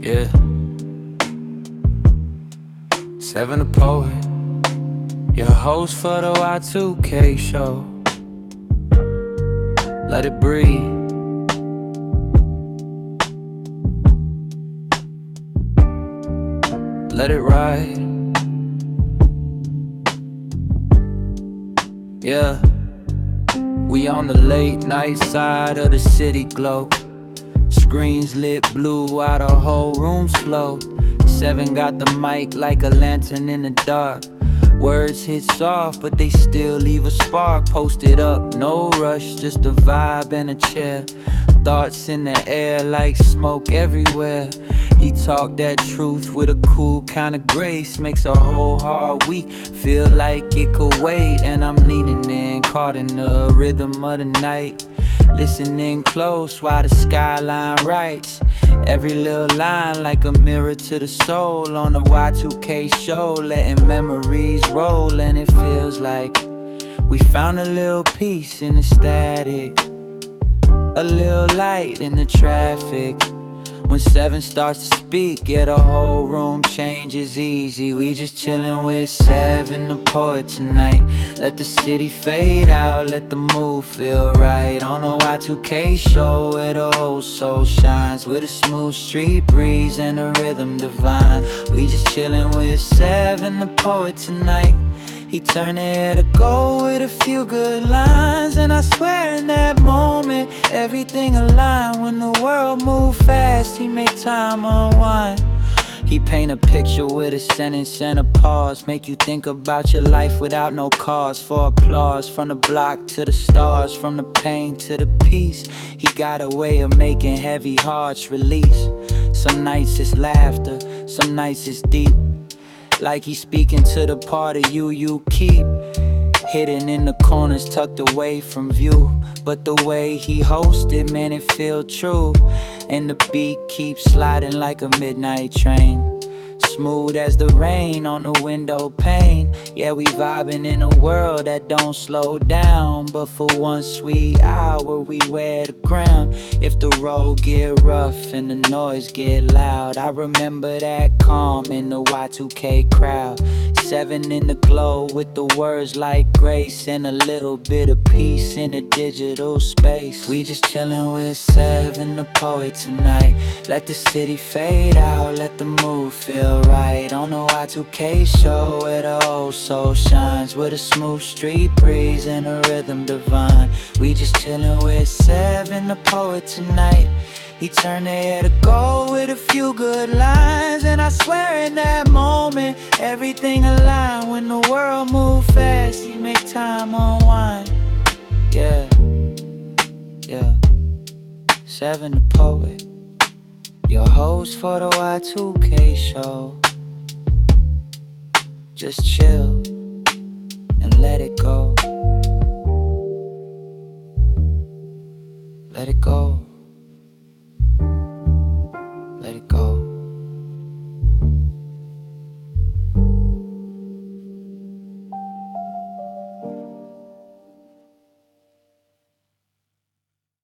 Yeah. Seven the poet, your host for the Y2K show. Let it breathe. Let it ride. Yeah. We on the late night side of the city glow. Screens lit blue while the whole room's slow. Seven got the mic like a lantern in the dark. Words hit soft, but they still leave a spark. Posted up, no rush, just a vibe and a chair. Thoughts in the air like smoke everywhere. He talk that truth with a cool kind of grace. Makes a whole hard week feel like it could wait. And I'm leaning in, caught in the rhythm of the night. Listening close while the skyline writes. Every little line like a mirror to the soul. On the Y2K show, letting memories roll. And it feels like we found a little peace in the static, a little light in the traffic. When Seven starts to speak, yeah, the whole room changes easy. We just chillin' with Seven, the poet tonight. Let the city fade out, let the mood feel right. On the Y2K show, where the whole soul shines. With a smooth street breeze and a rhythm divine. We just chillin' with Seven, the poet tonight. He turned the air to gold with a few good lines. And I swear in that moment, everything aligned. When the world moved fast, he made time unwind. He paint a picture with a sentence and a pause. Make you think about your life without no cause for applause. From the block to the stars, from the pain to the peace. He got a way of making heavy hearts release. Some nights it's laughter, some nights it's deep. Like he's speaking to the part of you keep hidden in the corners, tucked away from view. But the way he hosted, man, it feel true. And the beat keeps sliding like a midnight train. Smooth as the rain on the window pane. Yeah, we vibing in a world that don't slow down. But for one sweet hour, we wear the crown. If the road get rough and the noise get loud, I remember that calm in the Y2K crowd. Seven in the glow with the words like grace. And a little bit of peace in the digital space. We just chillin' with Seven, the poet tonight. Let the city fade out, let the mood feel right. On the Y2K show, where the whole soul shines. With a smooth street breeze and a rhythm divine. We just chillin' with Seven, the poet tonight. He turned the air to gold with a few good lines. And I swear in that moment, everything aligned. When the world moved fast, he made time unwind. Yeah, yeah. Seven the poet, your host for the Y2K show. Just chill and let it go.